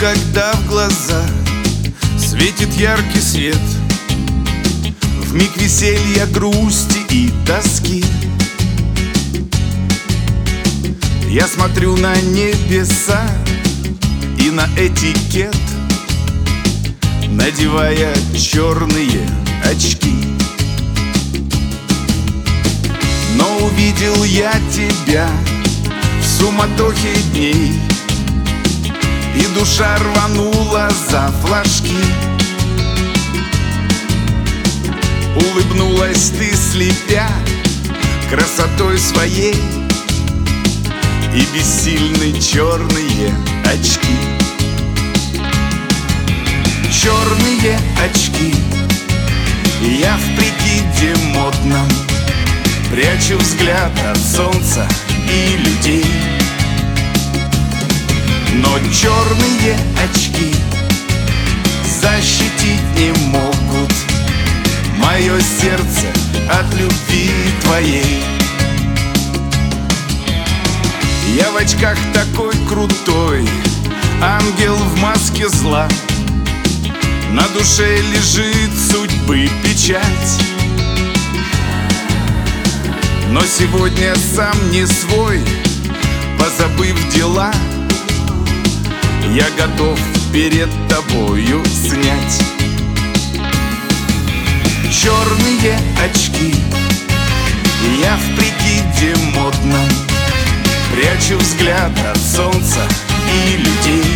когда в глаза светит яркий свет, вмиг веселья, грусти и тоски. Я смотрю на небеса и на этикет, надевая черные очки. Но увидел я тебя в суматохе дней, и душа рванула за флажки. Улыбнулась ты, слепя красотой своей, и бессильны черные очки. Черные очки, я в прикиде модном прячу взгляд от солнца и людей. Но черные очки защитить не могут мое сердце от любви твоей. Я в очках такой крутой, ангел в маске зла, на душе лежит судьбы печать. Но сегодня сам не свой, позабыв дела, я готов перед тобою снять черные очки. Я в прикиде модном прячу взгляд от солнца и людей.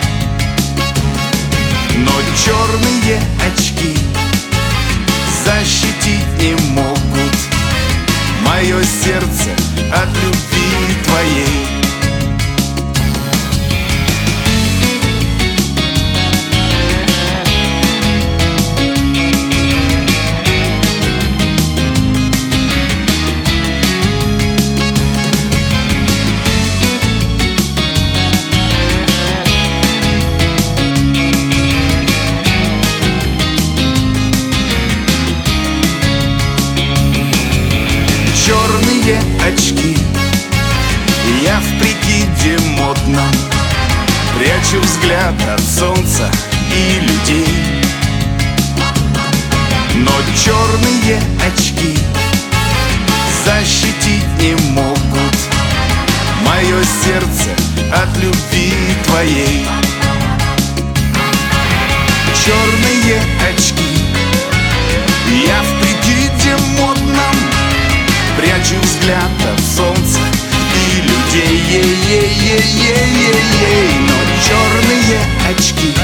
Но черные очки защитить не могут мое сердце от любви твоей. Черные очки, я в прикиде модном прячу взгляд от солнца и людей. Но черные очки защитить не могут мое сердце от любви твоей. Черные очки, я в прикиде модном прячу взгляд от солнца и людей. Но черные очки